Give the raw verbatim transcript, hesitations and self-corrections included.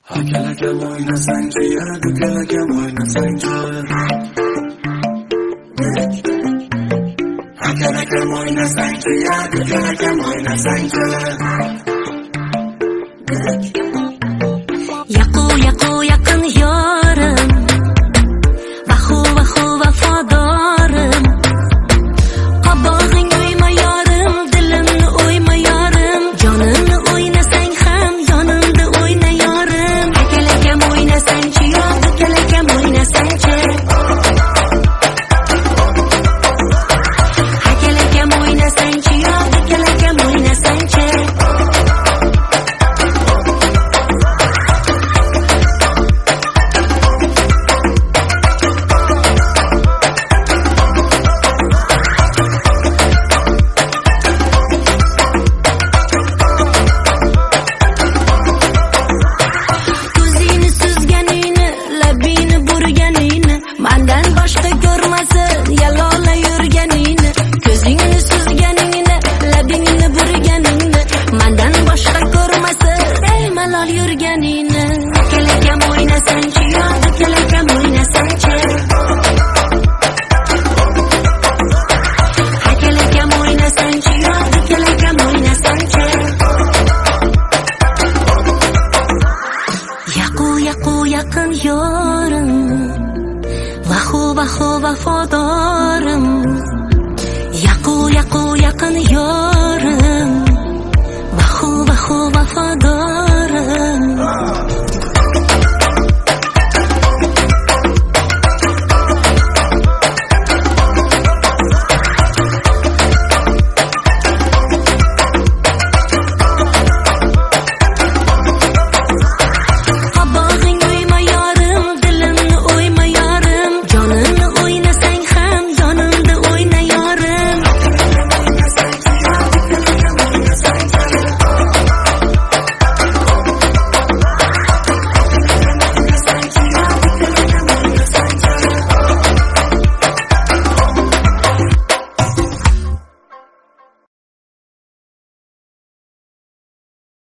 Hakelakam o'ynasang-chi, hakelakam o'ynasang-chi. Hakelakam o'ynasang-chi, hakelakam o'ynasang-chi. Yaqu yaqu yaqin yorim, vahu vahu vafodorim. Qabog'ing o'yma yorim, dilimni o'yma yorim. Jonimni o'ynasang ham yonimda o'yna yorim. Hakelakam o'ynasang-chi, hakelakam o'ynasang-chi. Hakelakam o'ynasang-chi, hakelakam o'ynasang-chi. Mandan boshqa ko'rmasin yalola yurganingni, ko'zingni suzganingni, labingni burganingni, mandan boshqa ko'rmasin ey malol yurganingni. Hakelakam o'ynasang-chi, hakelakam o'ynasang-chi. Hakelakam o'ynasang-chi, hakelakam o'ynasang-chi. Yaqu yaqu yaqin yorim, vahu vahu vafodorim. Yaqu yaqu yaqin yorim, vahu vahu vafodorim.